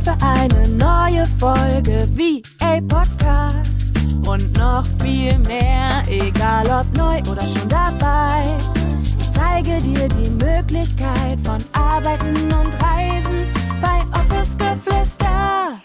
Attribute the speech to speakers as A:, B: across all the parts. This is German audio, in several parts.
A: für eine neue Folge VA Podcast und noch viel mehr, egal ob neu oder schon dabei. Ich zeige dir die Möglichkeit von Arbeiten und Reisen bei Office Geflüster.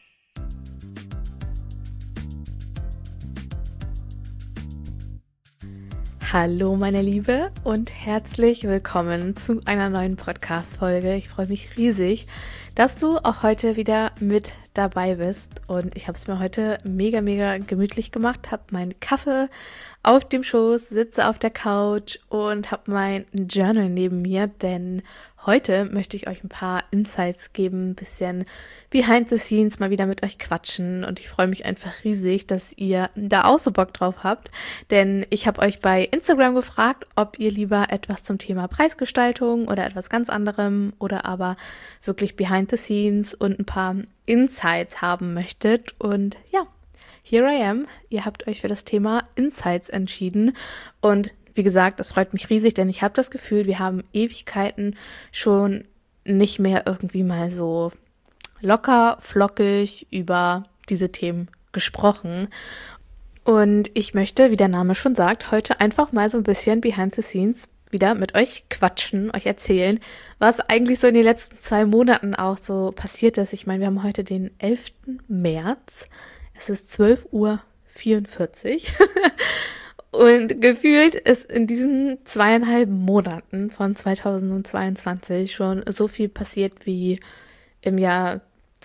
B: Hallo meine Liebe und herzlich willkommen zu einer neuen Podcast-Folge. Ich freue mich riesig, dass du auch heute wieder mit dabei bist und ich habe es mir heute mega gemütlich gemacht, habe meinen Kaffee auf dem Schoß, sitze auf der Couch und habe mein Journal neben mir, denn heute möchte ich euch ein paar Insights geben, ein bisschen behind the scenes mal wieder mit euch quatschen und ich freue mich einfach riesig, dass ihr da auch so Bock drauf habt, denn ich habe euch bei Instagram gefragt, ob ihr lieber etwas zum Thema Preisgestaltung oder etwas ganz anderem oder aber wirklich behind the scenes und ein paar Insights haben möchtet und ja, here I am. Ihr habt euch für das Thema Insights entschieden und wie gesagt, das freut mich riesig, denn ich habe das Gefühl, wir haben Ewigkeiten schon nicht mehr irgendwie mal so locker, flockig über diese Themen gesprochen. Und ich möchte, wie der Name schon sagt, heute einfach mal so ein bisschen behind the scenes wieder mit euch quatschen, euch erzählen, was eigentlich so in den letzten 2 Monaten auch so passiert ist. Ich meine, wir haben heute den 11. März. Es ist 12:44 Uhr. Und gefühlt ist in diesen 2,5 Monaten von 2022 schon so viel passiert wie im Jahr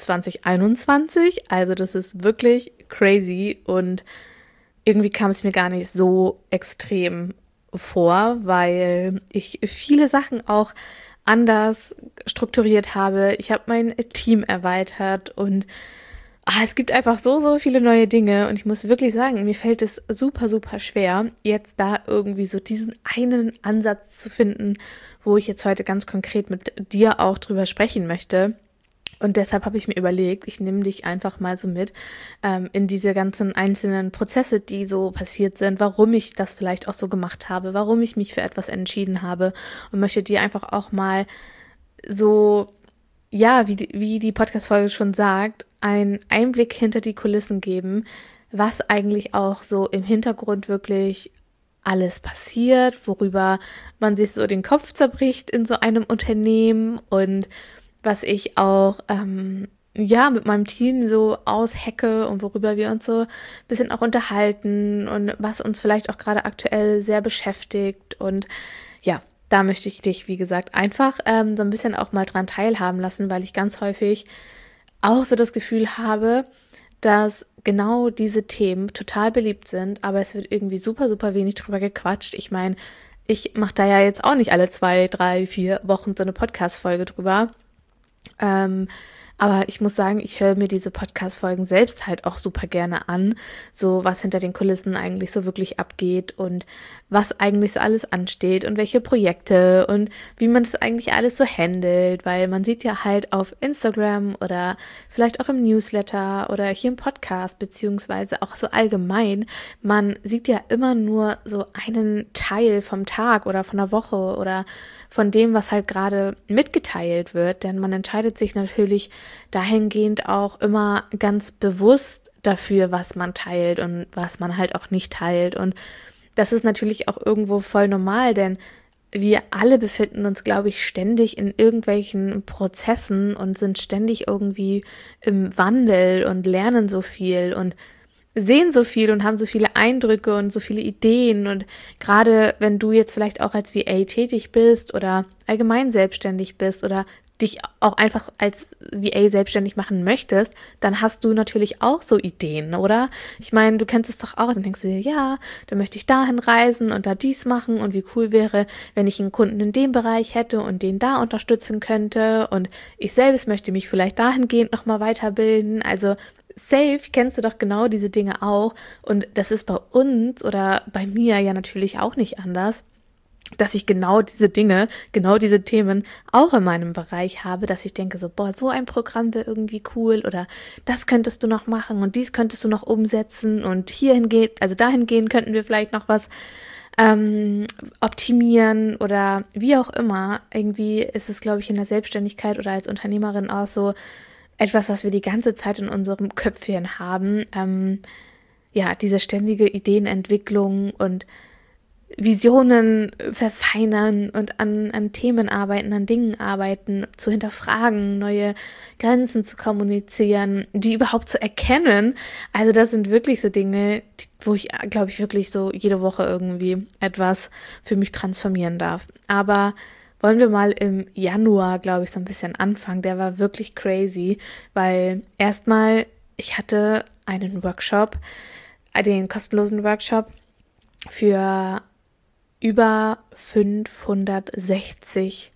B: 2021. Also das ist wirklich crazy und irgendwie kam es mir gar nicht so extrem vor, weil ich viele Sachen auch anders strukturiert habe. Ich habe mein Team erweitert und es gibt einfach so viele neue Dinge und ich muss wirklich sagen, mir fällt es super schwer, jetzt da irgendwie so diesen einen Ansatz zu finden, wo ich jetzt heute ganz konkret mit dir auch drüber sprechen möchte. Und deshalb habe ich mir überlegt, ich nehme dich einfach mal so mit in diese ganzen einzelnen Prozesse, die so passiert sind, warum ich das vielleicht auch so gemacht habe, warum ich mich für etwas entschieden habe und möchte dir einfach auch mal so, ja, wie die Podcast-Folge schon sagt, einen Einblick hinter die Kulissen geben, was eigentlich auch so im Hintergrund wirklich alles passiert, worüber man sich so den Kopf zerbricht in so einem Unternehmen und was ich auch mit meinem Team so aushecke und worüber wir uns so ein bisschen auch unterhalten und was uns vielleicht auch gerade aktuell sehr beschäftigt und ja, da möchte ich dich, wie gesagt, einfach so ein bisschen auch mal dran teilhaben lassen, weil ich ganz häufig auch so das Gefühl habe, dass genau diese Themen total beliebt sind, aber es wird irgendwie super wenig drüber gequatscht. Ich meine, ich mache da ja jetzt auch nicht alle 2, 3, 4 Wochen so eine Podcast-Folge drüber. Aber ich muss sagen, ich höre mir diese Podcast-Folgen selbst halt auch super gerne an, so was hinter den Kulissen eigentlich so wirklich abgeht und was eigentlich so alles ansteht und welche Projekte und wie man das eigentlich alles so handelt, weil man sieht ja halt auf Instagram oder vielleicht auch im Newsletter oder hier im Podcast, beziehungsweise auch so allgemein, man sieht ja immer nur so einen Teil vom Tag oder von der Woche oder von dem, was halt gerade mitgeteilt wird, denn man entscheidet sich natürlich dahingehend auch immer ganz bewusst dafür, was man teilt und was man halt auch nicht teilt. Und das ist natürlich auch irgendwo voll normal, denn wir alle befinden uns, glaube ich, ständig in irgendwelchen Prozessen und sind ständig irgendwie im Wandel und lernen so viel und sehen so viel und haben so viele Eindrücke und so viele Ideen und gerade wenn du jetzt vielleicht auch als VA tätig bist oder allgemein selbstständig bist oder dich auch einfach als VA selbstständig machen möchtest, dann hast du natürlich auch so Ideen, oder? Ich meine, du kennst es doch auch, dann denkst du dir, ja, dann möchte ich dahin reisen und da dies machen und wie cool wäre, wenn ich einen Kunden in dem Bereich hätte und den da unterstützen könnte und ich selbst möchte mich vielleicht dahingehend nochmal weiterbilden, also safe kennst du doch genau diese Dinge auch und das ist bei uns oder bei mir ja natürlich auch nicht anders, dass ich genau diese Dinge, genau diese Themen auch in meinem Bereich habe, dass ich denke so, boah, so ein Programm wäre irgendwie cool oder das könntest du noch machen und dies könntest du noch umsetzen und hierhin geht, also dahingehend könnten wir vielleicht noch was optimieren oder wie auch immer. Irgendwie ist es, glaube ich, in der Selbstständigkeit oder als Unternehmerin auch so, etwas, was wir die ganze Zeit in unserem Köpfchen haben. Diese ständige Ideenentwicklung und Visionen verfeinern und an Themen arbeiten, an Dingen arbeiten, zu hinterfragen, neue Grenzen zu kommunizieren, die überhaupt zu erkennen. Also das sind wirklich so Dinge, wo ich, glaube ich, wirklich so jede Woche irgendwie etwas für mich transformieren darf. Aber wollen wir mal im Januar, glaube ich, so ein bisschen anfangen. Der war wirklich crazy, weil erstmal, ich hatte einen Workshop, den kostenlosen Workshop für über 560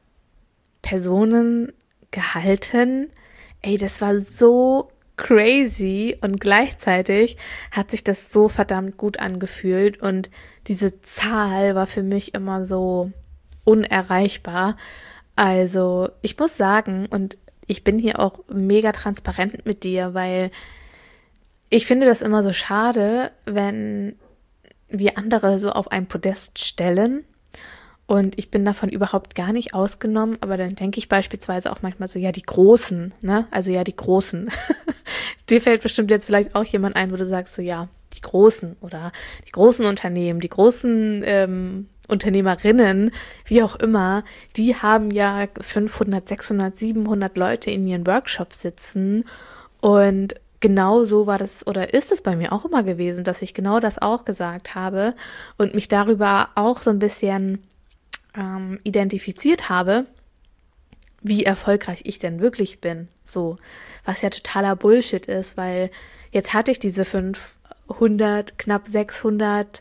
B: Personen gehalten. Das war so crazy und gleichzeitig hat sich das so verdammt gut angefühlt und diese Zahl war für mich immer so unerreichbar. Also ich muss sagen, und ich bin hier auch mega transparent mit dir, weil ich finde das immer so schade, wenn wir andere so auf ein Podest stellen und ich bin davon überhaupt gar nicht ausgenommen, aber dann denke ich beispielsweise auch manchmal so, ja, die Großen, ne? Also ja, die Großen. Dir fällt bestimmt jetzt vielleicht auch jemand ein, wo du sagst so, ja, die Großen oder die großen Unternehmen, die großen Unternehmerinnen, wie auch immer, die haben ja 500, 600, 700 Leute in ihren Workshops sitzen und genau so war das oder ist es bei mir auch immer gewesen, dass ich genau das auch gesagt habe und mich darüber auch so ein bisschen identifiziert habe, wie erfolgreich ich denn wirklich bin. So, was ja totaler Bullshit ist, weil jetzt hatte ich diese 500, knapp 600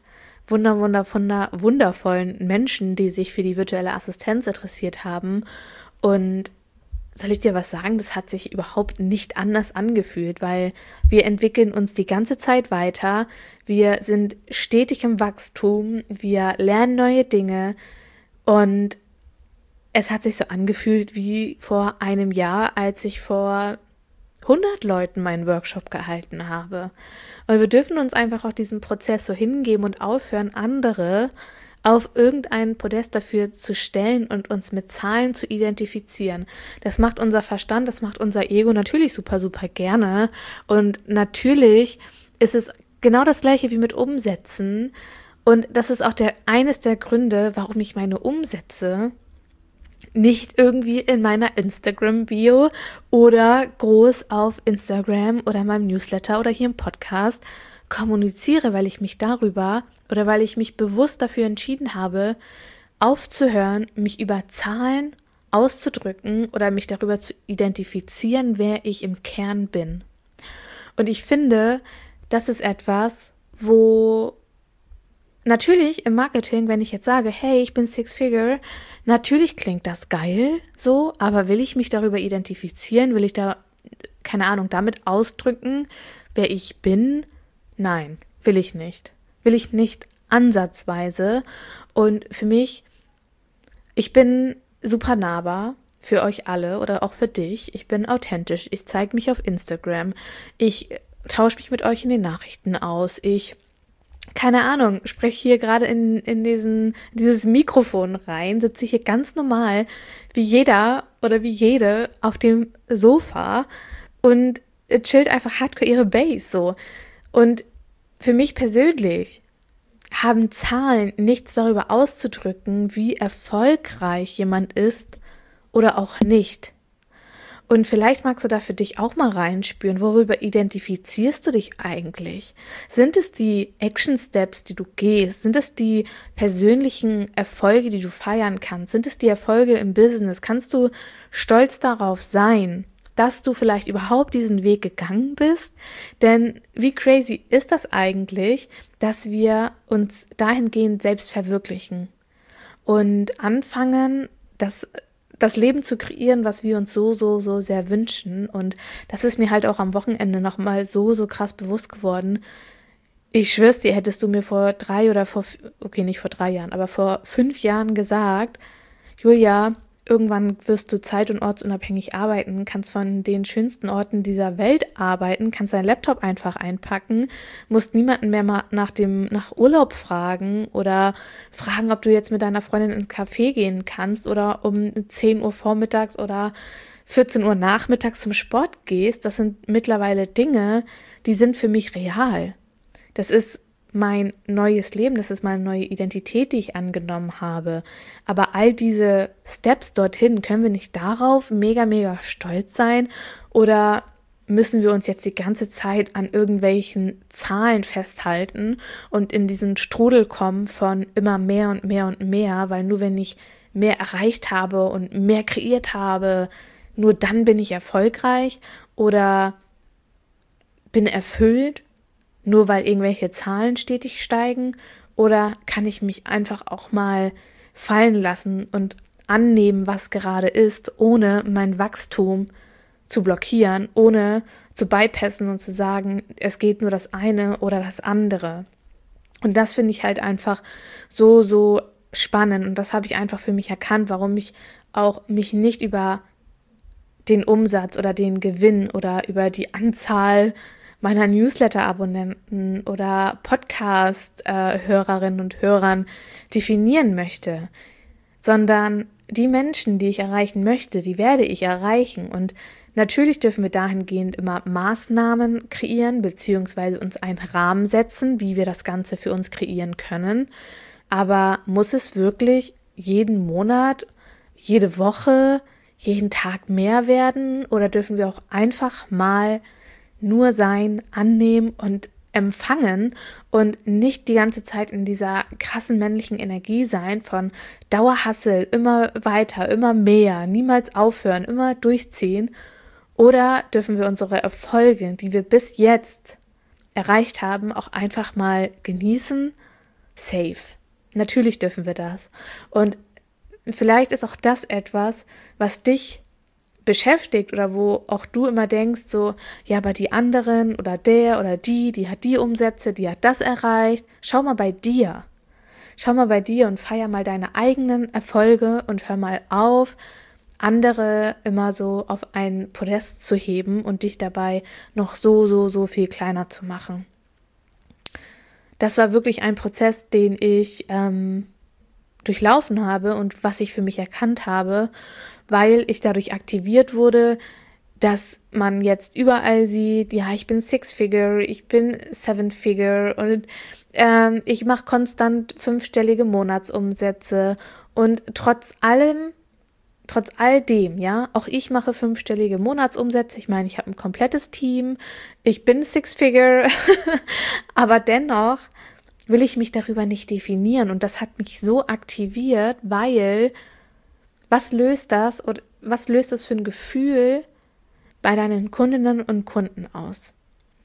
B: wundervollen Menschen, die sich für die virtuelle Assistenz interessiert haben und soll ich dir was sagen? Das hat sich überhaupt nicht anders angefühlt, weil wir entwickeln uns die ganze Zeit weiter. Wir sind stetig im Wachstum. Wir lernen neue Dinge. Und es hat sich so angefühlt wie vor einem Jahr, als ich vor 100 Leuten meinen Workshop gehalten habe. Und wir dürfen uns einfach auch diesen Prozess so hingeben und aufhören, andere auf irgendeinen Podest dafür zu stellen und uns mit Zahlen zu identifizieren. Das macht unser Verstand, das macht unser Ego natürlich super, super gerne. Und natürlich ist es genau das Gleiche wie mit Umsätzen. Und das ist auch eines der Gründe, warum ich meine Umsätze nicht irgendwie in meiner Instagram-Bio oder groß auf Instagram oder meinem Newsletter oder hier im Podcast kommuniziere, weil ich mich darüber oder weil ich mich bewusst dafür entschieden habe, aufzuhören, mich über Zahlen auszudrücken oder mich darüber zu identifizieren, wer ich im Kern bin. Und ich finde, das ist etwas, wo natürlich im Marketing, wenn ich jetzt sage, hey, ich bin Six Figure, natürlich klingt das geil so, aber will ich mich darüber identifizieren, will ich da, keine Ahnung, damit ausdrücken, wer ich bin? Nein, will ich nicht. Will ich nicht ansatzweise. Und für mich, ich bin super nahbar für euch alle oder auch für dich. Ich bin authentisch. Ich zeige mich auf Instagram. Ich tausche mich mit euch in den Nachrichten aus. Keine Ahnung, spreche hier gerade in dieses Mikrofon rein, sitze hier ganz normal wie jeder oder wie jede auf dem Sofa und chillt einfach hardcore ihre Base so. Und für mich persönlich haben Zahlen nichts darüber auszudrücken, wie erfolgreich jemand ist oder auch nicht. Und vielleicht magst du da für dich auch mal reinspüren, worüber identifizierst du dich eigentlich? Sind es die Action Steps, die du gehst? Sind es die persönlichen Erfolge, die du feiern kannst? Sind es die Erfolge im Business? Kannst du stolz darauf sein, dass du vielleicht überhaupt diesen Weg gegangen bist? Denn wie crazy ist das eigentlich, dass wir uns dahingehend selbst verwirklichen und anfangen, das Leben zu kreieren, was wir uns so sehr wünschen. Und das ist mir halt auch am Wochenende nochmal so krass bewusst geworden. Ich schwör's dir, hättest du mir vor 5 Jahren gesagt, Julia, irgendwann wirst du zeit- und ortsunabhängig arbeiten, kannst von den schönsten Orten dieser Welt arbeiten, kannst deinen Laptop einfach einpacken, musst niemanden mehr mal nach Urlaub fragen oder fragen, ob du jetzt mit deiner Freundin in einen Café gehen kannst oder um 10 Uhr vormittags oder 14 Uhr nachmittags zum Sport gehst, das sind mittlerweile Dinge, die sind für mich real. Das ist mein neues Leben, das ist meine neue Identität, die ich angenommen habe. Aber all diese Steps dorthin, können wir nicht darauf mega, mega stolz sein? Oder müssen wir uns jetzt die ganze Zeit an irgendwelchen Zahlen festhalten und in diesen Strudel kommen von immer mehr und mehr und mehr, weil nur wenn ich mehr erreicht habe und mehr kreiert habe, nur dann bin ich erfolgreich oder bin erfüllt, nur weil irgendwelche Zahlen stetig steigen, oder kann ich mich einfach auch mal fallen lassen und annehmen, was gerade ist, ohne mein Wachstum zu blockieren, ohne zu bypassen und zu sagen, es geht nur das eine oder das andere. Und das finde ich halt einfach so, so spannend, und das habe ich einfach für mich erkannt, warum ich auch mich nicht über den Umsatz oder den Gewinn oder über die Anzahl meiner Newsletter-Abonnenten oder Podcast-Hörerinnen und Hörern definieren möchte, sondern die Menschen, die ich erreichen möchte, die werde ich erreichen. Und natürlich dürfen wir dahingehend immer Maßnahmen kreieren, beziehungsweise uns einen Rahmen setzen, wie wir das Ganze für uns kreieren können. Aber muss es wirklich jeden Monat, jede Woche, jeden Tag mehr werden? Oder dürfen wir auch einfach mal nur sein, annehmen und empfangen und nicht die ganze Zeit in dieser krassen männlichen Energie sein von Dauerhassel, immer weiter, immer mehr, niemals aufhören, immer durchziehen? Oder dürfen wir unsere Erfolge, die wir bis jetzt erreicht haben, auch einfach mal genießen? Safe. Natürlich dürfen wir das. Und vielleicht ist auch das etwas, was dich beschäftigt oder wo auch du immer denkst, so, ja, aber die anderen oder der oder die hat die Umsätze, die hat das erreicht. Schau mal bei dir. Schau mal bei dir und feier mal deine eigenen Erfolge und hör mal auf, andere immer so auf ein Podest zu heben und dich dabei noch so viel kleiner zu machen. Das war wirklich ein Prozess, den ich durchlaufen habe und was ich für mich erkannt habe, weil ich dadurch aktiviert wurde, dass man jetzt überall sieht, ja, ich bin Six-Figure, ich bin Seven-Figure und ich mache konstant 5-stellige Monatsumsätze, und trotz all dem, ja, auch ich mache 5-stellige Monatsumsätze. Ich meine, ich habe ein komplettes Team, ich bin Six-Figure, aber dennoch will ich mich darüber nicht definieren, und das hat mich so aktiviert, weil was löst das für ein Gefühl bei deinen Kundinnen und Kunden aus?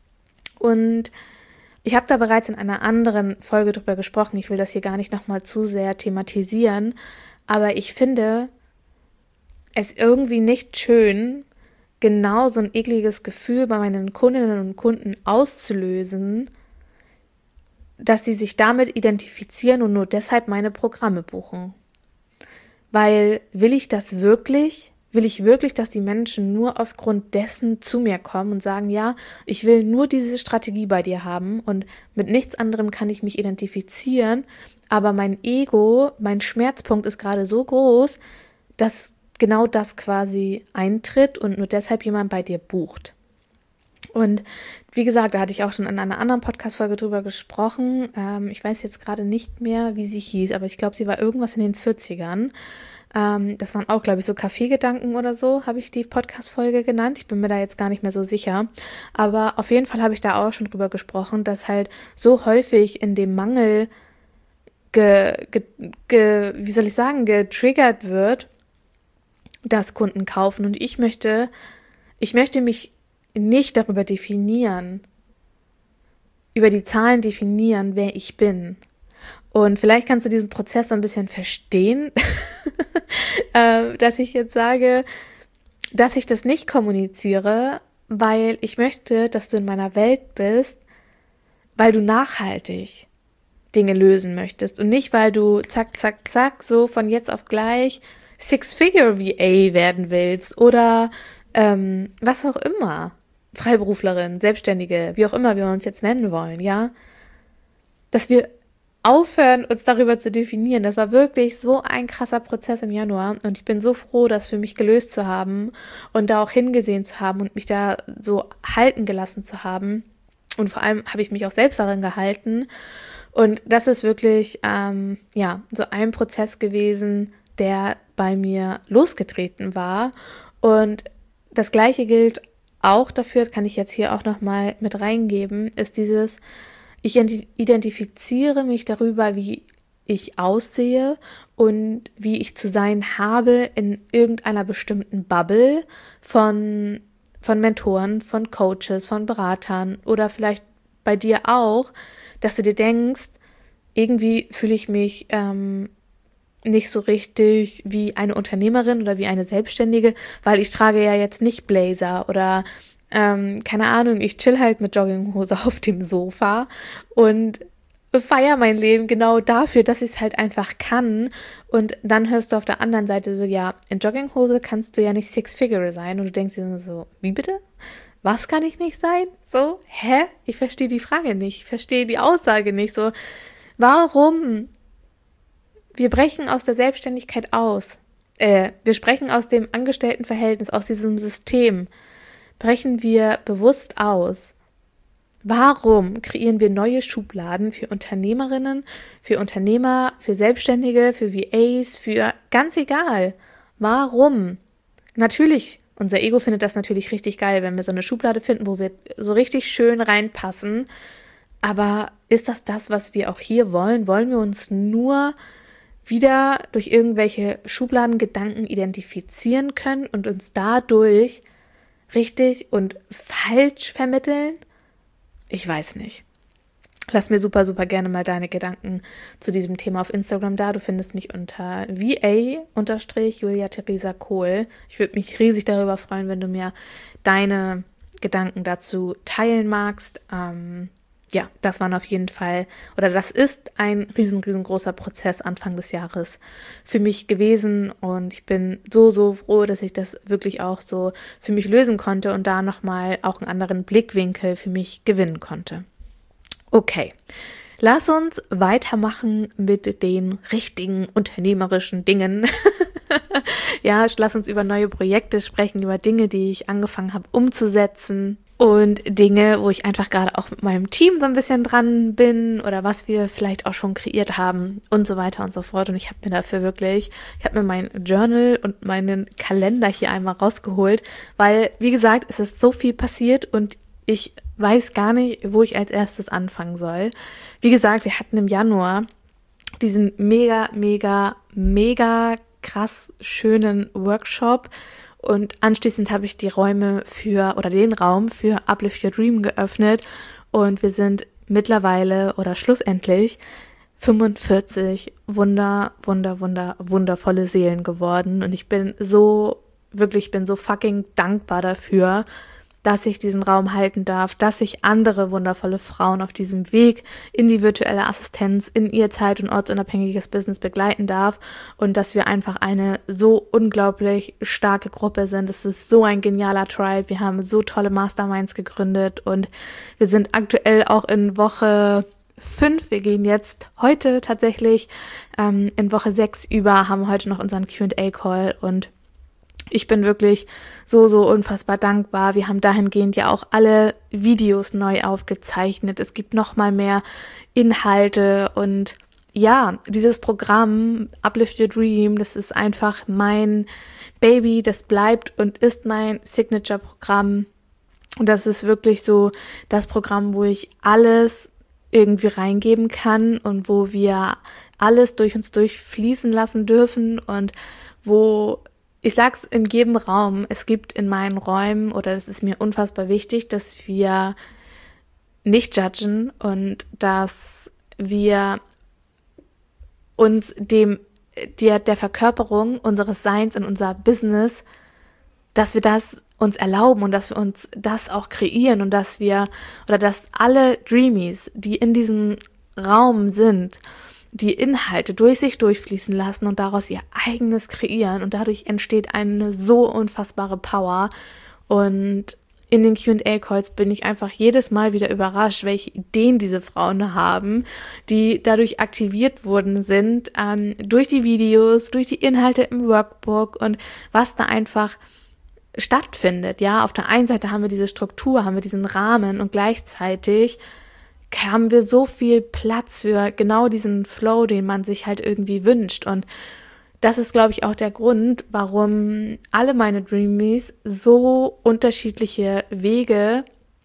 B: Und ich habe da bereits in einer anderen Folge drüber gesprochen, ich will das hier gar nicht nochmal zu sehr thematisieren, aber ich finde es irgendwie nicht schön, genau so ein ekliges Gefühl bei meinen Kundinnen und Kunden auszulösen, dass sie sich damit identifizieren und nur deshalb meine Programme buchen. Weil will ich wirklich, dass die Menschen nur aufgrund dessen zu mir kommen und sagen, ja, ich will nur diese Strategie bei dir haben und mit nichts anderem kann ich mich identifizieren, aber mein Ego, mein Schmerzpunkt ist gerade so groß, dass genau das quasi eintritt und nur deshalb jemand bei dir bucht. Und wie gesagt, da hatte ich auch schon in einer anderen Podcast-Folge drüber gesprochen. Ich weiß jetzt gerade nicht mehr, wie sie hieß, aber ich glaube, sie war irgendwas in den 40ern. Das waren auch, glaube ich, so Kaffeegedanken oder so, habe ich die Podcast-Folge genannt. Ich bin mir da jetzt gar nicht mehr so sicher. Aber auf jeden Fall habe ich da auch schon drüber gesprochen, dass halt so häufig in dem Mangel getriggert wird, dass Kunden kaufen. Und ich möchte mich nicht darüber definieren, über die Zahlen definieren, wer ich bin. Und vielleicht kannst du diesen Prozess so ein bisschen verstehen, dass ich jetzt sage, dass ich das nicht kommuniziere, weil ich möchte, dass du in meiner Welt bist, weil du nachhaltig Dinge lösen möchtest und nicht, weil du zack, zack, zack, so von jetzt auf gleich Six-Figure VA werden willst oder was auch immer. Freiberuflerin, Selbstständige, wie auch immer wir uns jetzt nennen wollen, ja, dass wir aufhören, uns darüber zu definieren. Das war wirklich so ein krasser Prozess im Januar und ich bin so froh, das für mich gelöst zu haben und da auch hingesehen zu haben und mich da so halten gelassen zu haben. Und vor allem habe ich mich auch selbst darin gehalten. Und das ist wirklich, so ein Prozess gewesen, der bei mir losgetreten war. Und das Gleiche gilt auch dafür, kann ich jetzt hier auch nochmal mit reingeben, ist dieses, ich identifiziere mich darüber, wie ich aussehe und wie ich zu sein habe in irgendeiner bestimmten Bubble von Mentoren, von Coaches, von Beratern oder vielleicht bei dir auch, dass du dir denkst, irgendwie fühle ich mich nicht so richtig wie eine Unternehmerin oder wie eine Selbstständige, weil ich trage ja jetzt nicht Blazer oder keine Ahnung, ich chill halt mit Jogginghose auf dem Sofa und feiere mein Leben genau dafür, dass ich es halt einfach kann. Und dann hörst du auf der anderen Seite so, ja, in Jogginghose kannst du ja nicht Six-Figure sein. Und du denkst dir so, wie bitte? Was kann ich nicht sein? So, hä? Ich verstehe die Frage nicht. Ich verstehe die Aussage nicht. So, warum? Wir brechen aus der Selbstständigkeit aus. Wir sprechen aus dem Angestelltenverhältnis, aus diesem System. Brechen wir bewusst aus. Warum kreieren wir neue Schubladen für Unternehmerinnen, für Unternehmer, für Selbstständige, für VAs, für ganz egal? Warum? Natürlich, unser Ego findet das natürlich richtig geil, wenn wir so eine Schublade finden, wo wir so richtig schön reinpassen. Aber ist das, was wir auch hier wollen? Wollen wir uns nur wieder durch irgendwelche Schubladengedanken identifizieren können und uns dadurch richtig und falsch vermitteln? Ich weiß nicht. Lass mir super, super gerne mal deine Gedanken zu diesem Thema auf Instagram da. Du findest mich unter VA_Julia Theresa Kohl. Ich würde mich riesig darüber freuen, wenn du mir deine Gedanken dazu teilen magst. Das waren auf jeden Fall, oder das ist ein riesengroßer Prozess Anfang des Jahres für mich gewesen und ich bin so froh, dass ich das wirklich auch so für mich lösen konnte und da nochmal auch einen anderen Blickwinkel für mich gewinnen konnte. Okay, lass uns weitermachen mit den richtigen unternehmerischen Dingen. Ja, lass uns über neue Projekte sprechen, über Dinge, die ich angefangen habe umzusetzen. Und Dinge, wo ich einfach gerade auch mit meinem Team so ein bisschen dran bin oder was wir vielleicht auch schon kreiert haben und so weiter und so fort. Und ich habe mir mein Journal und meinen Kalender hier einmal rausgeholt, weil, wie gesagt, es ist so viel passiert und ich weiß gar nicht, wo ich als erstes anfangen soll. Wie gesagt, wir hatten im Januar diesen mega krass schönen Workshop. Und anschließend habe ich den Raum für Uplift Your Dream geöffnet und wir sind mittlerweile oder schlussendlich 45 wundervolle Seelen geworden und ich bin so fucking dankbar dafür, dass ich diesen Raum halten darf, dass ich andere wundervolle Frauen auf diesem Weg in die virtuelle Assistenz, in ihr zeit- und ortsunabhängiges Business begleiten darf und dass wir einfach eine so unglaublich starke Gruppe sind. Es ist so ein genialer Tribe. Wir haben so tolle Masterminds gegründet und wir sind aktuell auch in Woche 5. Wir gehen jetzt heute tatsächlich in Woche 6 über, haben heute noch unseren Q&A-Call und ich bin wirklich so unfassbar dankbar. Wir haben dahingehend ja auch alle Videos neu aufgezeichnet. Es gibt noch mal mehr Inhalte und ja, dieses Programm Uplift Your Dream, das ist einfach mein Baby, das bleibt und ist mein Signature-Programm. Und das ist wirklich so das Programm, wo ich alles irgendwie reingeben kann und wo wir alles durch uns durchfließen lassen dürfen und wo ich sag's in jedem Raum, es gibt in meinen Räumen, oder das ist mir unfassbar wichtig, dass wir nicht judgen und dass wir uns der Verkörperung unseres Seins in unser Business, dass wir das uns erlauben und dass wir uns das auch kreieren und dass alle Dreamies, die in diesem Raum sind, die Inhalte durch sich durchfließen lassen und daraus ihr eigenes kreieren und dadurch entsteht eine so unfassbare Power und in den Q&A-Calls bin ich einfach jedes Mal wieder überrascht, welche Ideen diese Frauen haben, die dadurch aktiviert worden sind, durch die Videos, durch die Inhalte im Workbook und was da einfach stattfindet. Ja, auf der einen Seite haben wir diese Struktur, haben wir diesen Rahmen und gleichzeitig haben wir so viel Platz für genau diesen Flow, den man sich halt irgendwie wünscht. Und das ist, glaube ich, auch der Grund, warum alle meine Dreamies so unterschiedliche Wege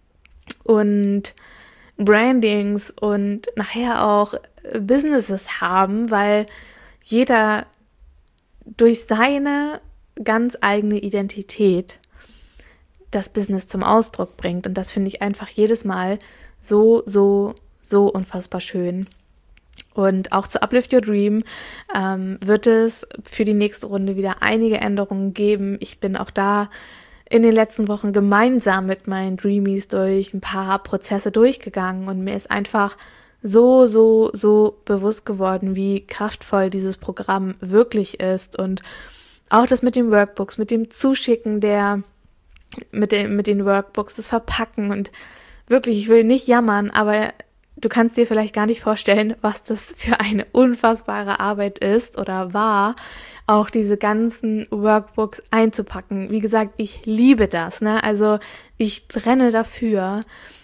B: und Brandings und nachher auch Businesses haben, weil jeder durch seine ganz eigene Identität das Business zum Ausdruck bringt. Und das finde ich einfach jedes Mal so unfassbar schön. Und auch zu Uplift Your Dream wird es für die nächste Runde wieder einige Änderungen geben. Ich bin auch da in den letzten Wochen gemeinsam mit meinen Dreamies durch ein paar Prozesse durchgegangen und mir ist einfach so bewusst geworden, wie kraftvoll dieses Programm wirklich ist. Und auch das mit den Workbooks, mit dem Zuschicken mit den Workbooks, das Verpacken und wirklich, ich will nicht jammern, aber du kannst dir vielleicht gar nicht vorstellen, was das für eine unfassbare Arbeit ist oder war, auch diese ganzen Workbooks einzupacken. Wie gesagt, ich liebe das, ne? Also ich brenne dafür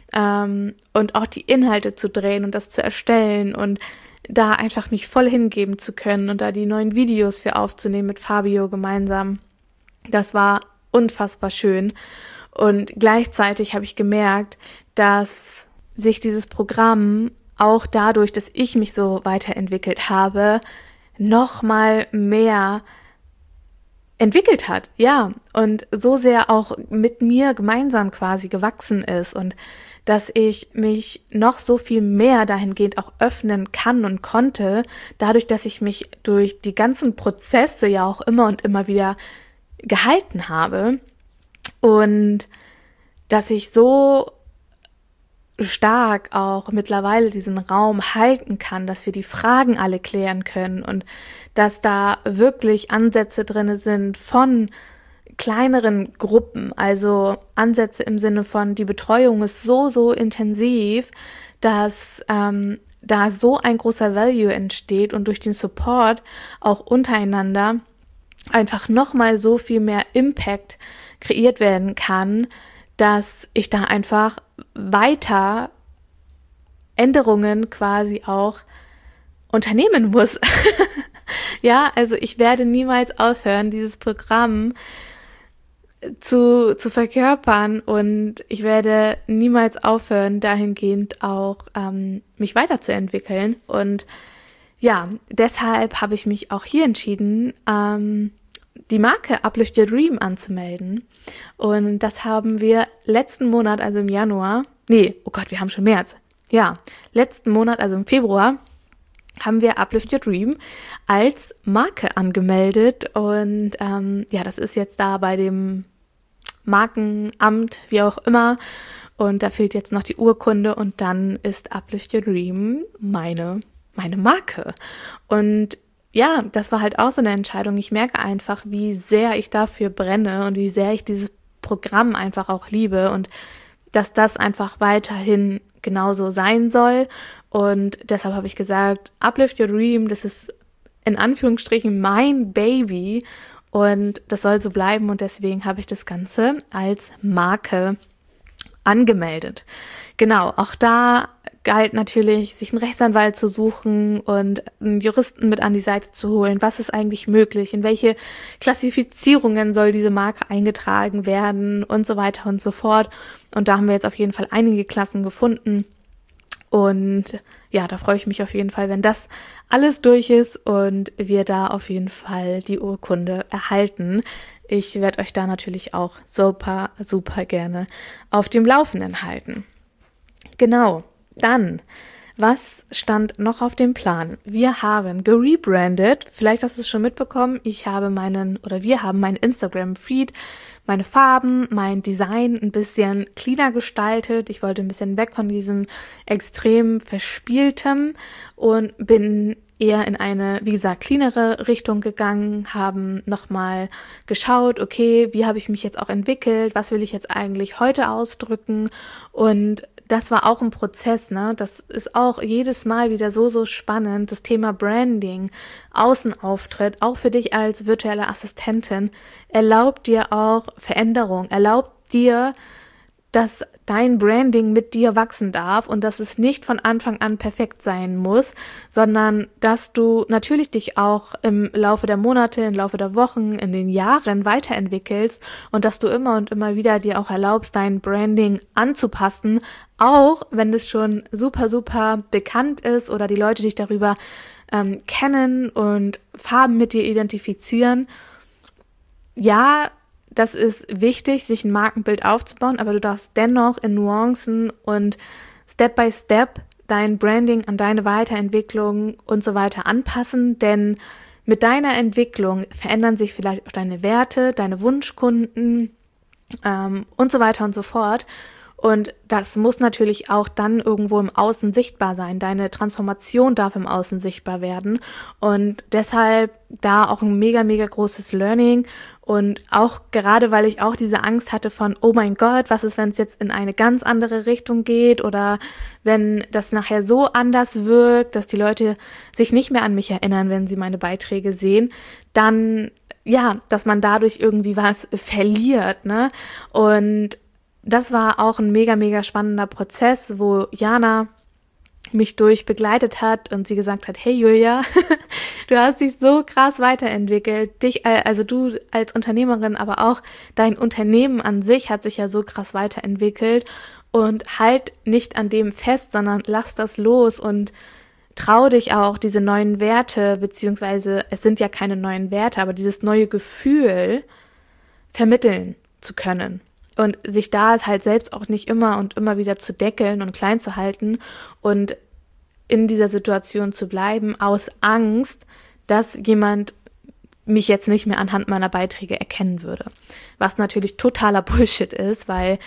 B: und auch die Inhalte zu drehen und das zu erstellen und da einfach mich voll hingeben zu können und da die neuen Videos für aufzunehmen mit Fabio gemeinsam. Das war unfassbar schön. Und gleichzeitig habe ich gemerkt, dass sich dieses Programm auch dadurch, dass ich mich so weiterentwickelt habe, noch mal mehr entwickelt hat. Ja, und so sehr auch mit mir gemeinsam quasi gewachsen ist und dass ich mich noch so viel mehr dahingehend auch öffnen kann und konnte, dadurch, dass ich mich durch die ganzen Prozesse ja auch immer und immer wieder gehalten habe und dass ich so stark auch mittlerweile diesen Raum halten kann, dass wir die Fragen alle klären können und dass da wirklich Ansätze drin sind von kleineren Gruppen, also Ansätze im Sinne von, die Betreuung ist so intensiv, dass da so ein großer Value entsteht und durch den Support auch untereinander einfach nochmal so viel mehr Impact kreiert werden kann, dass ich da einfach weiter Änderungen quasi auch unternehmen muss. Ja, also ich werde niemals aufhören, dieses Programm zu verkörpern und ich werde niemals aufhören, dahingehend auch mich weiterzuentwickeln. Und ja, deshalb habe ich mich auch hier entschieden, die Marke Uplift Your Dream anzumelden. Und das haben wir letzten Monat, also im Januar, wir haben schon März. Ja, letzten Monat, also im Februar, haben wir Uplift Your Dream als Marke angemeldet. Und das ist jetzt da bei dem Markenamt, wie auch immer. Und da fehlt jetzt noch die Urkunde und dann ist Uplift Your Dream meine Marke. Und ja, das war halt auch so eine Entscheidung. Ich merke einfach, wie sehr ich dafür brenne und wie sehr ich dieses Programm einfach auch liebe und dass das einfach weiterhin genauso sein soll. Und deshalb habe ich gesagt, Uplift Your Dream, das ist in Anführungsstrichen mein Baby und das soll so bleiben und deswegen habe ich das Ganze als Marke angemeldet. Genau, auch da galt natürlich, sich einen Rechtsanwalt zu suchen und einen Juristen mit an die Seite zu holen. Was ist eigentlich möglich? In welche Klassifizierungen soll diese Marke eingetragen werden und so weiter und so fort. Und da haben wir jetzt auf jeden Fall einige Klassen gefunden. Und ja, da freue ich mich auf jeden Fall, wenn das alles durch ist und wir da auf jeden Fall die Urkunde erhalten. Ich werde euch da natürlich auch super gerne auf dem Laufenden halten. Genau, dann, was stand noch auf dem Plan? Wir haben gerebrandet, vielleicht hast du es schon mitbekommen, wir haben meinen Instagram-Feed, meine Farben, mein Design ein bisschen cleaner gestaltet. Ich wollte ein bisschen weg von diesem extrem verspieltem und bin eher in eine, wie gesagt, cleanere Richtung gegangen, haben nochmal geschaut, okay, wie habe ich mich jetzt auch entwickelt, was will ich jetzt eigentlich heute ausdrücken, und das war auch ein Prozess, ne? Das ist auch jedes Mal wieder so spannend. Das Thema Branding, Außenauftritt, auch für dich als virtuelle Assistentin, erlaubt dir auch Veränderung, erlaubt dir, dass dein Branding mit dir wachsen darf und dass es nicht von Anfang an perfekt sein muss, sondern dass du natürlich dich auch im Laufe der Monate, im Laufe der Wochen, in den Jahren weiterentwickelst und dass du immer und immer wieder dir auch erlaubst, dein Branding anzupassen, auch wenn es schon super bekannt ist oder die Leute dich darüber kennen und Farben mit dir identifizieren. Ja, das ist wichtig, sich ein Markenbild aufzubauen, aber du darfst dennoch in Nuancen und Step by Step dein Branding an deine Weiterentwicklung und so weiter anpassen, denn mit deiner Entwicklung verändern sich vielleicht auch deine Werte, deine Wunschkunden und so weiter und so fort. Und das muss natürlich auch dann irgendwo im Außen sichtbar sein. Deine Transformation darf im Außen sichtbar werden. Und deshalb da auch ein mega großes Learning. Und auch gerade, weil ich auch diese Angst hatte von, oh mein Gott, was ist, wenn es jetzt in eine ganz andere Richtung geht? Oder wenn das nachher so anders wirkt, dass die Leute sich nicht mehr an mich erinnern, wenn sie meine Beiträge sehen, dann, ja, dass man dadurch irgendwie was verliert, ne? Und das war auch ein mega spannender Prozess, wo Jana mich begleitet hat und sie gesagt hat, hey Julia, du hast dich so krass weiterentwickelt, also du als Unternehmerin, aber auch dein Unternehmen an sich hat sich ja so krass weiterentwickelt, und halt nicht an dem fest, sondern lass das los und trau dich auch, diese neuen Werte, beziehungsweise es sind ja keine neuen Werte, aber dieses neue Gefühl vermitteln zu können. Und sich da halt selbst auch nicht immer und immer wieder zu deckeln und klein zu halten und in dieser Situation zu bleiben, aus Angst, dass jemand mich jetzt nicht mehr anhand meiner Beiträge erkennen würde. Was natürlich totaler Bullshit ist,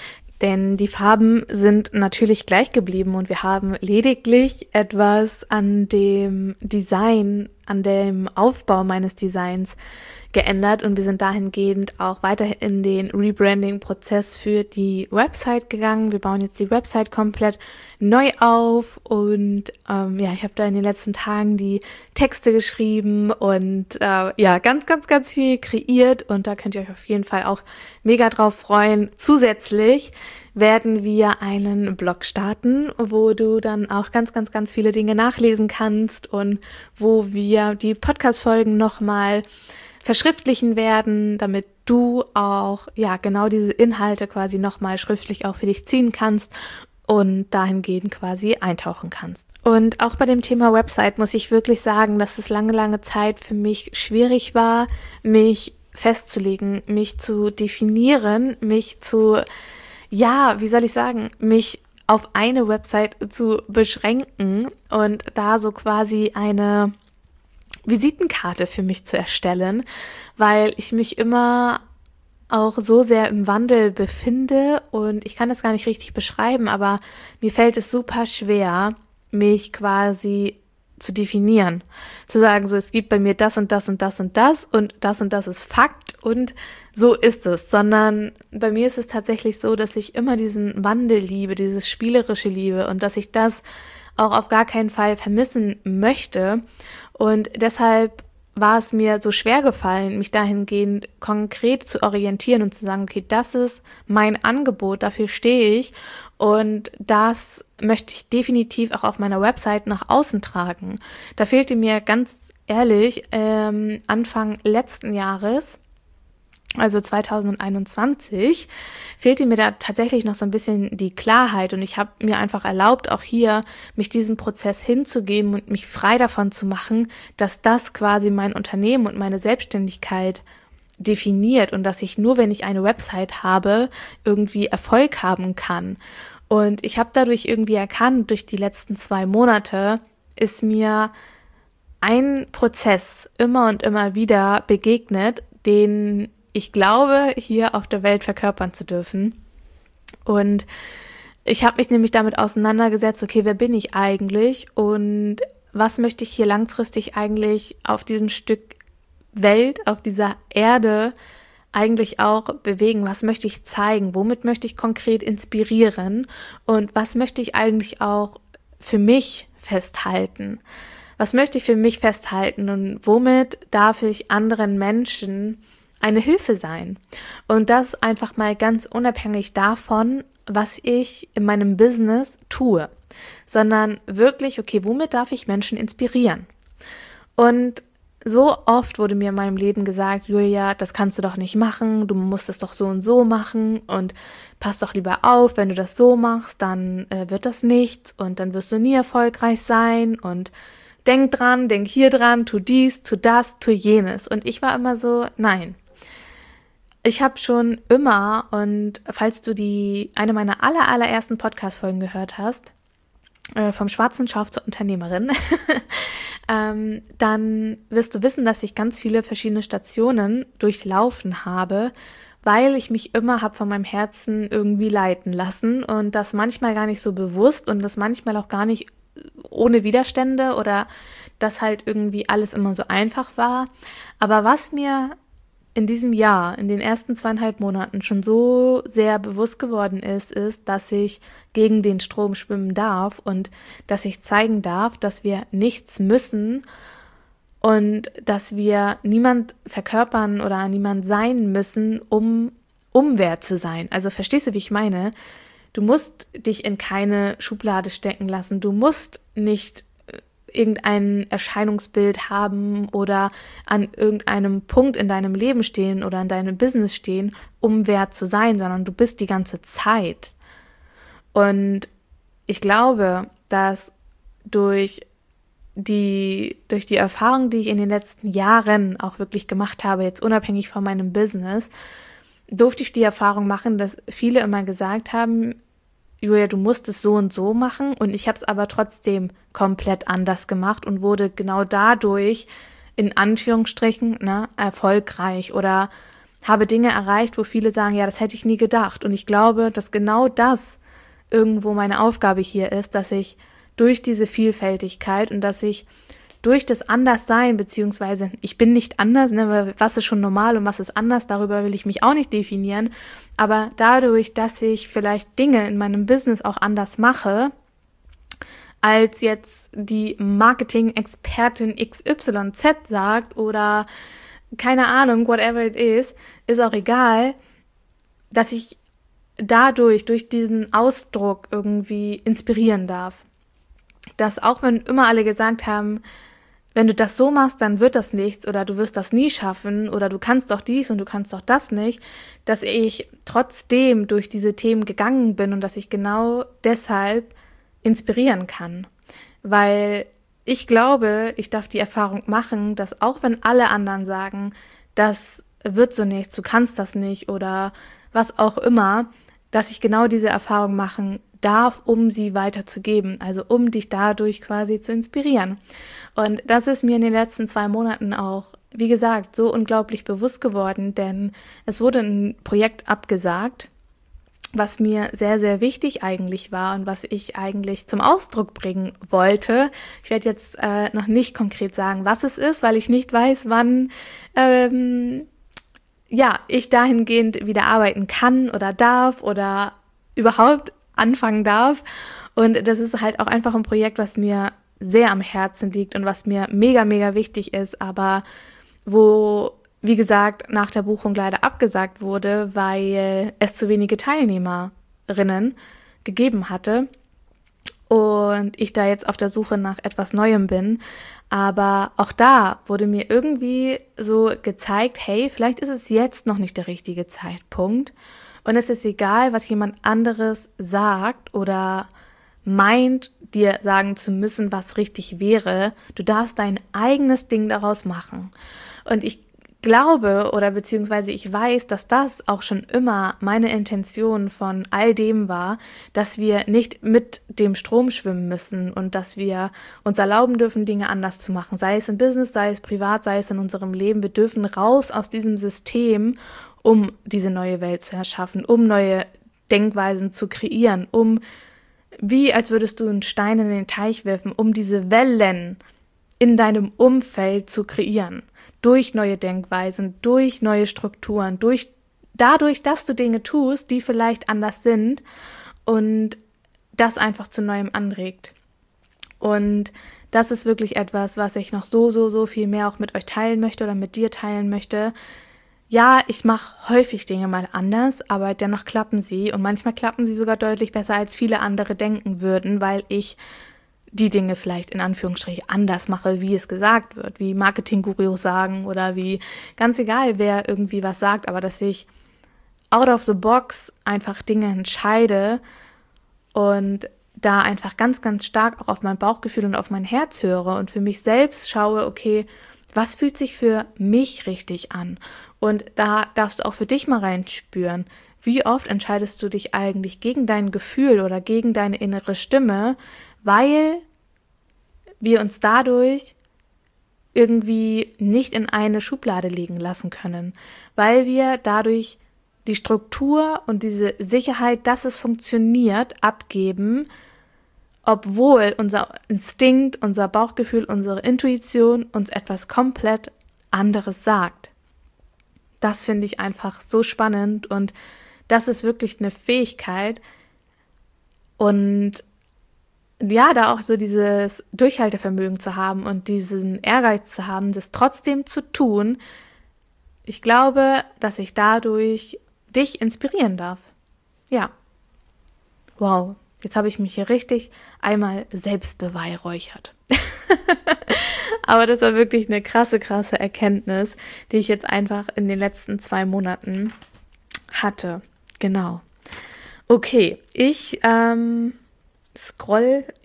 B: denn die Farben sind natürlich gleich geblieben und wir haben lediglich etwas an dem Design, an dem Aufbau meines Designs geändert, und wir sind dahingehend auch weiter in den Rebranding-Prozess für die Website gegangen. Wir bauen jetzt die Website komplett neu auf und ich habe da in den letzten Tagen die Texte geschrieben und ganz viel kreiert, und da könnt ihr euch auf jeden Fall auch mega drauf freuen. Zusätzlich werden wir einen Blog starten, wo du dann auch ganz viele Dinge nachlesen kannst und wo wir die Podcast-Folgen nochmal verschriftlichen werden, damit du auch genau diese Inhalte quasi nochmal schriftlich auch für dich ziehen kannst und dahingehend quasi eintauchen kannst. Und auch bei dem Thema Website muss ich wirklich sagen, dass es lange Zeit für mich schwierig war, mich festzulegen, mich zu definieren, mich auf eine Website zu beschränken und da so quasi eine Visitenkarte für mich zu erstellen, weil ich mich immer auch so sehr im Wandel befinde, und ich kann das gar nicht richtig beschreiben, aber mir fällt es super schwer, mich quasi zu definieren, zu sagen, so, es gibt bei mir das und das und das und das und das ist Fakt und so ist es, sondern bei mir ist es tatsächlich so, dass ich immer diesen Wandel liebe, dieses Spielerische liebe und dass ich das auch auf gar keinen Fall vermissen möchte, und deshalb war es mir so schwer gefallen, mich dahingehend konkret zu orientieren und zu sagen, okay, das ist mein Angebot, dafür stehe ich und das möchte ich definitiv auch auf meiner Website nach außen tragen. Da fehlte mir ganz ehrlich Anfang letzten Jahres, also 2021, fehlte mir da tatsächlich noch so ein bisschen die Klarheit, und ich habe mir einfach erlaubt, auch hier mich diesem Prozess hinzugeben und mich frei davon zu machen, dass das quasi mein Unternehmen und meine Selbstständigkeit definiert und dass ich nur, wenn ich eine Website habe, irgendwie Erfolg haben kann. Und ich habe dadurch irgendwie erkannt, durch die letzten 2 Monate ist mir ein Prozess immer und immer wieder begegnet, den ich glaube, hier auf der Welt verkörpern zu dürfen. Und ich habe mich nämlich damit auseinandergesetzt, okay, wer bin ich eigentlich und was möchte ich hier langfristig eigentlich auf diesem Stück Welt, auf dieser Erde eigentlich auch bewegen? Was möchte ich zeigen? Womit möchte ich konkret inspirieren? Und was möchte ich eigentlich auch für mich festhalten? Was möchte ich für mich festhalten und womit darf ich anderen Menschen eine Hilfe sein? Und das einfach mal ganz unabhängig davon, was ich in meinem Business tue, sondern wirklich, okay, womit darf ich Menschen inspirieren? Und so oft wurde mir in meinem Leben gesagt, Julia, das kannst du doch nicht machen, du musst es doch so und so machen und pass doch lieber auf, wenn du das so machst, dann wird das nichts und dann wirst du nie erfolgreich sein und denk dran, denk hier dran, tu dies, tu das, tu jenes. Und ich war immer so, nein. Ich habe schon immer, und falls du eine meiner allerersten Podcast-Folgen gehört hast, vom schwarzen Schaf zur Unternehmerin, dann wirst du wissen, dass ich ganz viele verschiedene Stationen durchlaufen habe, weil ich mich immer habe von meinem Herzen irgendwie leiten lassen und das manchmal gar nicht so bewusst und das manchmal auch gar nicht ohne Widerstände oder dass halt irgendwie alles immer so einfach war. Aber was mir in diesem Jahr, in den ersten 2,5 Monaten schon so sehr bewusst geworden ist, dass ich gegen den Strom schwimmen darf und dass ich zeigen darf, dass wir nichts müssen und dass wir niemand verkörpern oder niemand sein müssen, um wer zu sein. Also verstehst du, wie ich meine? Du musst dich in keine Schublade stecken lassen. Du musst nicht irgendein Erscheinungsbild haben oder an irgendeinem Punkt in deinem Leben stehen oder in deinem Business stehen, um wer zu sein, sondern du bist die ganze Zeit. Und ich glaube, dass durch die Erfahrung, die ich in den letzten Jahren auch wirklich gemacht habe, jetzt unabhängig von meinem Business, durfte ich die Erfahrung machen, dass viele immer gesagt haben, Julia, du musst es so und so machen und ich habe es aber trotzdem komplett anders gemacht und wurde genau dadurch in Anführungsstrichen erfolgreich oder habe Dinge erreicht, wo viele sagen, ja, das hätte ich nie gedacht. Und ich glaube, dass genau das irgendwo meine Aufgabe hier ist, dass ich durch diese Vielfältigkeit und dass ich durch das Anderssein, beziehungsweise ich bin nicht anders, was ist schon normal und was ist anders, darüber will ich mich auch nicht definieren, aber dadurch, dass ich vielleicht Dinge in meinem Business auch anders mache, als jetzt die Marketing-Expertin XYZ sagt oder keine Ahnung, whatever it is auch egal, dass ich dadurch, durch diesen Ausdruck irgendwie inspirieren darf. Dass auch wenn immer alle gesagt haben, wenn du das so machst, dann wird das nichts oder du wirst das nie schaffen oder du kannst doch dies und du kannst doch das nicht, dass ich trotzdem durch diese Themen gegangen bin und dass ich genau deshalb inspirieren kann. Weil ich glaube, ich darf die Erfahrung machen, dass auch wenn alle anderen sagen, das wird so nichts, du kannst das nicht oder was auch immer, dass ich genau diese Erfahrung machen darf, um sie weiterzugeben, also um dich dadurch quasi zu inspirieren. Und das ist mir in den letzten 2 Monaten auch, wie gesagt, so unglaublich bewusst geworden, denn es wurde ein Projekt abgesagt, was mir sehr, sehr wichtig eigentlich war und was ich eigentlich zum Ausdruck bringen wollte. Ich werde jetzt noch nicht konkret sagen, was es ist, weil ich nicht weiß, wann ich dahingehend wieder arbeiten kann oder darf oder überhaupt anfangen darf. Und das ist halt auch einfach ein Projekt, was mir sehr am Herzen liegt und was mir mega, mega wichtig ist, aber wo, wie gesagt, nach der Buchung leider abgesagt wurde, weil es zu wenige Teilnehmerinnen gegeben hatte und ich da jetzt auf der Suche nach etwas Neuem bin. Aber auch da wurde mir irgendwie so gezeigt, hey, vielleicht ist es jetzt noch nicht der richtige Zeitpunkt. Und es ist egal, was jemand anderes sagt oder meint, dir sagen zu müssen, was richtig wäre. Du darfst dein eigenes Ding daraus machen. Und ich glaube oder beziehungsweise ich weiß, dass das auch schon immer meine Intention von all dem war, dass wir nicht mit dem Strom schwimmen müssen und dass wir uns erlauben dürfen, Dinge anders zu machen. Sei es im Business, sei es privat, sei es in unserem Leben. Wir dürfen raus aus diesem System, um diese neue Welt zu erschaffen, um neue Denkweisen zu kreieren, um wie als würdest du einen Stein in den Teich werfen, um diese Wellen in deinem Umfeld zu kreieren. Durch neue Denkweisen, durch neue Strukturen, dadurch, dass du Dinge tust, die vielleicht anders sind und das einfach zu Neuem anregt. Und das ist wirklich etwas, was ich noch so viel mehr auch mit euch teilen möchte oder mit dir teilen möchte. Ja, ich mache häufig Dinge mal anders, aber dennoch klappen sie und manchmal klappen sie sogar deutlich besser, als viele andere denken würden, weil ich die Dinge vielleicht in Anführungsstrichen anders mache, wie es gesagt wird, wie Marketing-Gurus sagen oder wie, ganz egal, wer irgendwie was sagt, aber dass ich out of the box einfach Dinge entscheide und da einfach ganz stark auch auf mein Bauchgefühl und auf mein Herz höre und für mich selbst schaue, okay, was fühlt sich für mich richtig an? Und da darfst du auch für dich mal reinspüren, wie oft entscheidest du dich eigentlich gegen dein Gefühl oder gegen deine innere Stimme, weil wir uns dadurch irgendwie nicht in eine Schublade legen lassen können, weil wir dadurch die Struktur und diese Sicherheit, dass es funktioniert, abgeben, obwohl unser Instinkt, unser Bauchgefühl, unsere Intuition uns etwas komplett anderes sagt. Das finde ich einfach so spannend und das ist wirklich eine Fähigkeit und ja, da auch so dieses Durchhaltevermögen zu haben und diesen Ehrgeiz zu haben, das trotzdem zu tun. Ich glaube, dass ich dadurch dich inspirieren darf. Ja. Wow. Jetzt habe ich mich hier richtig einmal selbst beweihräuchert. Aber das war wirklich eine krasse Erkenntnis, die ich jetzt einfach in den letzten 2 Monaten hatte. Genau. Okay, ich scroll,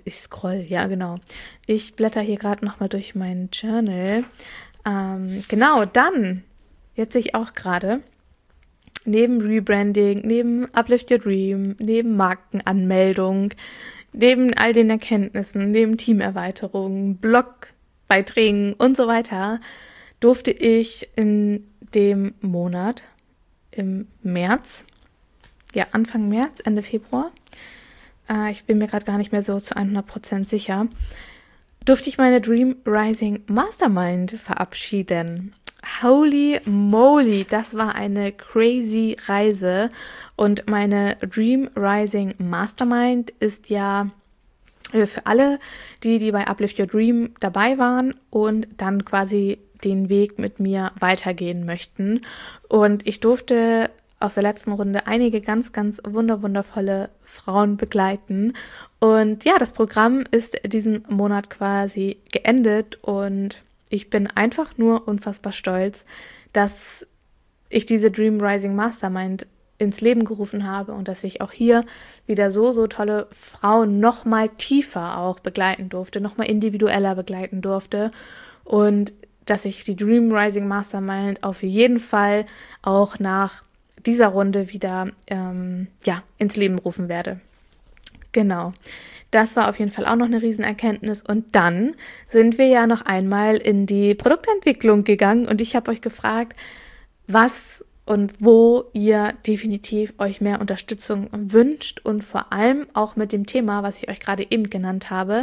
B: ja genau. Ich blätter hier gerade nochmal durch mein Journal. Genau, dann, jetzt sehe ich auch gerade, neben Rebranding, neben Uplift Your Dream, neben Markenanmeldung, neben all den Erkenntnissen, neben Teamerweiterungen, Blogbeiträgen und so weiter, durfte ich in dem Monat, im März, ja Anfang März, Ende Februar, ich bin mir gerade gar nicht mehr so zu 100% sicher, durfte ich meine Dream Rising Mastermind verabschieden. Holy moly, das war eine crazy Reise und meine Dream Rising Mastermind ist ja für alle, die bei Uplift Your Dream dabei waren und dann quasi den Weg mit mir weitergehen möchten. Und ich durfte aus der letzten Runde einige ganz wundervolle Frauen begleiten. Und ja, das Programm ist diesen Monat quasi geendet und ich bin einfach nur unfassbar stolz, dass ich diese Dream Rising Mastermind ins Leben gerufen habe und dass ich auch hier wieder so tolle Frauen noch mal tiefer auch begleiten durfte, noch mal individueller begleiten durfte und dass ich die Dream Rising Mastermind auf jeden Fall auch nach dieser Runde wieder ins Leben rufen werde. Genau. Das war auf jeden Fall auch noch eine Riesenerkenntnis. Und dann sind wir ja noch einmal in die Produktentwicklung gegangen und ich habe euch gefragt, was und wo ihr definitiv euch mehr Unterstützung wünscht und vor allem auch mit dem Thema, was ich euch gerade eben genannt habe,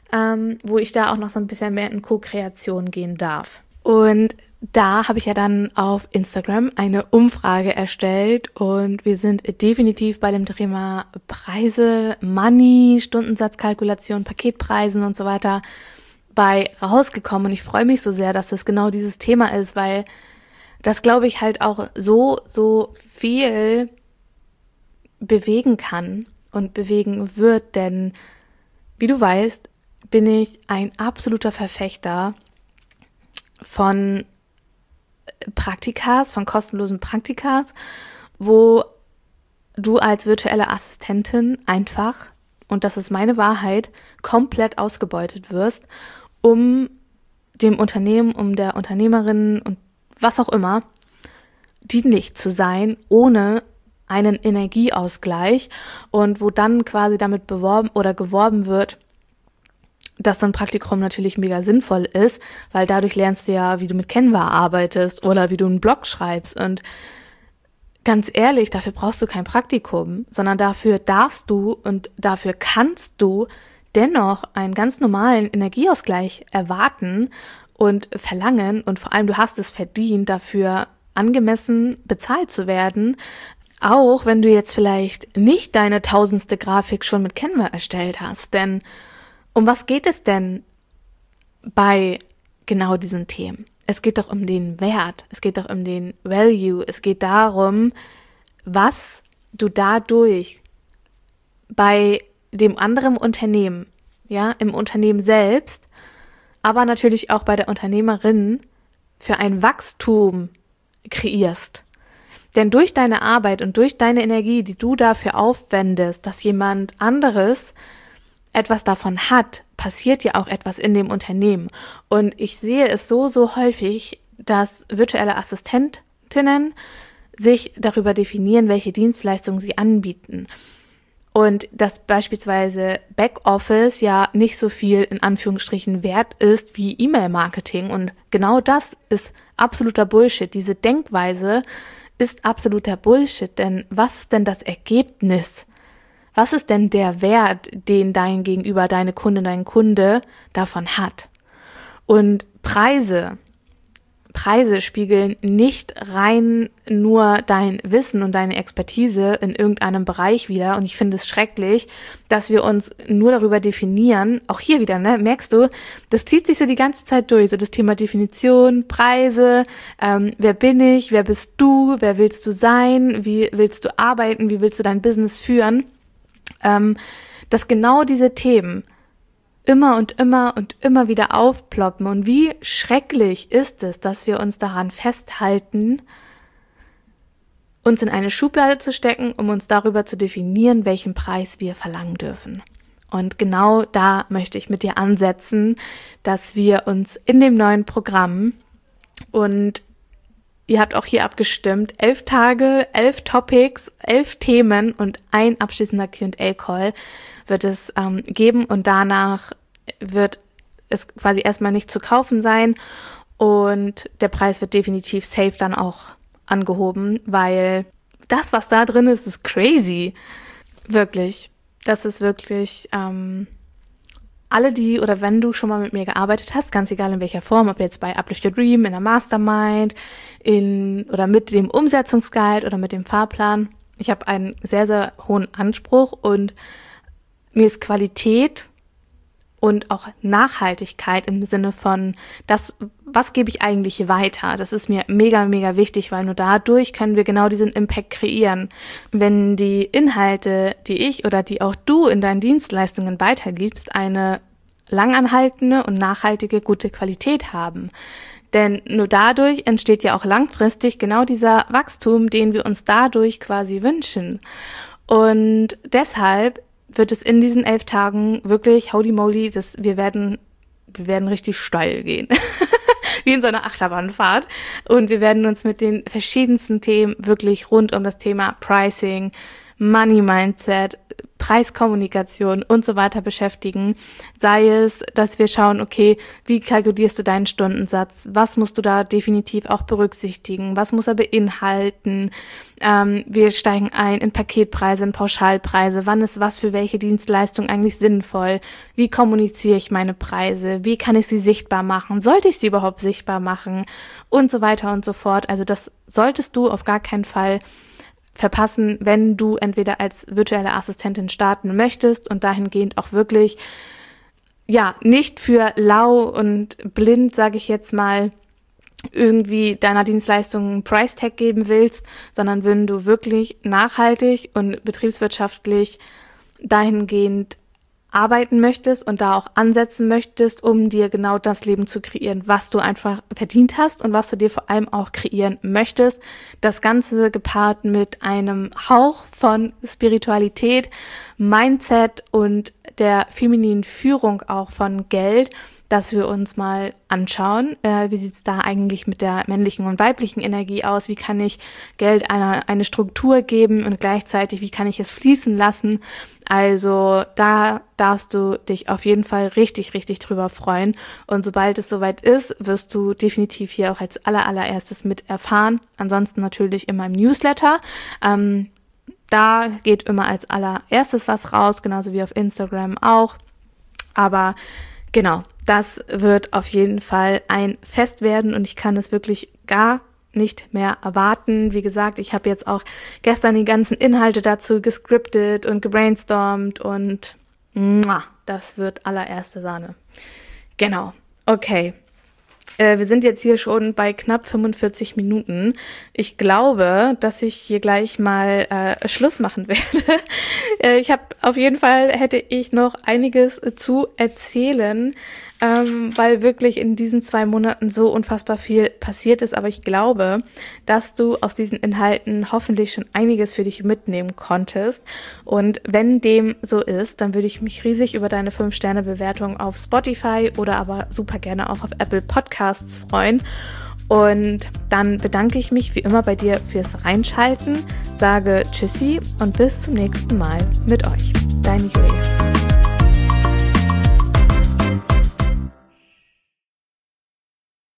B: wo ich da auch noch so ein bisschen mehr in Co-Kreation gehen darf. Und da habe ich ja dann auf Instagram eine Umfrage erstellt und wir sind definitiv bei dem Thema Preise, Money, Stundensatzkalkulation, Paketpreisen und so weiter bei rausgekommen. Und ich freue mich so sehr, dass das genau dieses Thema ist, weil das, glaube ich, halt auch so viel bewegen kann und bewegen wird. Denn, wie du weißt, bin ich ein absoluter Verfechter von Praktikas, von kostenlosen Praktikas, wo du als virtuelle Assistentin einfach, und das ist meine Wahrheit, komplett ausgebeutet wirst, um dem Unternehmen, um der Unternehmerin und was auch immer, dienlich zu sein, ohne einen Energieausgleich und wo dann quasi damit geworben wird, dass so ein Praktikum natürlich mega sinnvoll ist, weil dadurch lernst du ja, wie du mit Canva arbeitest oder wie du einen Blog schreibst. Und ganz ehrlich, dafür brauchst du kein Praktikum, sondern dafür darfst du und dafür kannst du dennoch einen ganz normalen Energieausgleich erwarten und verlangen, und vor allem du hast es verdient, dafür angemessen bezahlt zu werden, auch wenn du jetzt vielleicht nicht deine 1000. Grafik schon mit Canva erstellt hast. Denn um was geht es denn bei genau diesen Themen? Es geht doch um den Wert, es geht doch um den Value, es geht darum, was du dadurch bei dem anderen Unternehmen, ja, im Unternehmen selbst, aber natürlich auch bei der Unternehmerin für ein Wachstum kreierst. Denn durch deine Arbeit und durch deine Energie, die du dafür aufwendest, dass jemand anderes etwas davon hat, passiert ja auch etwas in dem Unternehmen. Und ich sehe es so häufig, dass virtuelle Assistentinnen sich darüber definieren, welche Dienstleistungen sie anbieten. Und dass beispielsweise Backoffice ja nicht so viel in Anführungsstrichen wert ist wie E-Mail-Marketing. Und genau das ist absoluter Bullshit. Diese Denkweise ist absoluter Bullshit. Denn was ist denn das Ergebnis? Was ist denn der Wert, den dein Gegenüber, deine Kundin, dein Kunde davon hat? Und Preise spiegeln nicht rein nur dein Wissen und deine Expertise in irgendeinem Bereich wider. Und ich finde es schrecklich, dass wir uns nur darüber definieren. Auch hier wieder, ne, merkst du, das zieht sich so die ganze Zeit durch. So das Thema Definition, Preise, wer bin ich, wer bist du, wer willst du sein, wie willst du arbeiten, wie willst du dein Business führen? Dass genau diese Themen immer und immer wieder aufploppen. Und wie schrecklich ist es, dass wir uns daran festhalten, uns in eine Schublade zu stecken, um uns darüber zu definieren, welchen Preis wir verlangen dürfen. Und genau da möchte ich mit dir ansetzen, dass wir uns in dem neuen Programm, und ihr habt auch hier abgestimmt, 11 Tage, 11 Topics, 11 Themen und ein abschließender Q&A-Call wird es geben, und danach wird es quasi erstmal nicht zu kaufen sein und der Preis wird definitiv safe dann auch angehoben, weil das, was da drin ist crazy. Wirklich. Das ist wirklich alle die, oder wenn du schon mal mit mir gearbeitet hast, ganz egal in welcher Form, ob jetzt bei Uplift Your Dream, in der Mastermind, oder mit dem Umsetzungsguide oder mit dem Fahrplan. Ich habe einen sehr, sehr hohen Anspruch und mir ist Qualität und auch Nachhaltigkeit im Sinne von das, was gebe ich eigentlich weiter? Das ist mir mega, mega wichtig, weil nur dadurch können wir genau diesen Impact kreieren. Wenn die Inhalte, die ich oder die auch du in deinen Dienstleistungen weitergibst, eine langanhaltende und nachhaltige, gute Qualität haben. Denn nur dadurch entsteht ja auch langfristig genau dieser Wachstum, den wir uns dadurch quasi wünschen. Und deshalb wird es in diesen 11 Tagen wirklich, holy moly, wir werden richtig steil gehen. Wie in so einer Achterbahnfahrt. Und wir werden uns mit den verschiedensten Themen wirklich rund um das Thema Pricing, Money Mindset, Preiskommunikation und so weiter beschäftigen. Sei es, dass wir schauen, okay, wie kalkulierst du deinen Stundensatz? Was musst du da definitiv auch berücksichtigen? Was muss er beinhalten? Wir steigen ein in Paketpreise, in Pauschalpreise. Wann ist was für welche Dienstleistung eigentlich sinnvoll? Wie kommuniziere ich meine Preise? Wie kann ich sie sichtbar machen? Sollte ich sie überhaupt sichtbar machen? Und so weiter und so fort. Also das solltest du auf gar keinen Fall verpassen, wenn du entweder als virtuelle Assistentin starten möchtest und dahingehend auch wirklich, ja, nicht für lau und blind, sage ich jetzt mal, irgendwie deiner Dienstleistung einen Price-Tag geben willst, sondern wenn du wirklich nachhaltig und betriebswirtschaftlich dahingehend arbeiten möchtest und da auch ansetzen möchtest, um dir genau das Leben zu kreieren, was du einfach verdient hast und was du dir vor allem auch kreieren möchtest. Das Ganze gepaart mit einem Hauch von Spiritualität, Mindset und der femininen Führung auch von Geld. dass wir uns mal anschauen, wie sieht es da eigentlich mit der männlichen und weiblichen Energie aus, wie kann ich Geld eine Struktur geben und gleichzeitig, wie kann ich es fließen lassen. Also da darfst du dich auf jeden Fall richtig, richtig drüber freuen. Und sobald es soweit ist, wirst du definitiv hier auch als allererstes mit erfahren. Ansonsten natürlich in meinem Newsletter. Da geht immer als allererstes was raus, genauso wie auf Instagram auch. Aber genau, das wird auf jeden Fall ein Fest werden und ich kann es wirklich gar nicht mehr erwarten. Wie gesagt, ich habe jetzt auch gestern die ganzen Inhalte dazu gescriptet und gebrainstormt und das wird allererste Sahne. Genau, okay. Wir sind jetzt hier schon bei knapp 45 Minuten. Ich glaube, dass ich hier gleich mal Schluss machen werde. Auf jeden Fall hätte ich noch einiges zu erzählen, weil wirklich in diesen 2 Monaten so unfassbar viel passiert ist. Aber ich glaube, dass du aus diesen Inhalten hoffentlich schon einiges für dich mitnehmen konntest. Und wenn dem so ist, dann würde ich mich riesig über deine 5-Sterne-Bewertung auf Spotify oder aber super gerne auch auf Apple Podcasts freuen. Und dann bedanke ich mich wie immer bei dir fürs Reinschalten, sage Tschüssi und bis zum nächsten Mal mit euch. Deine Julia.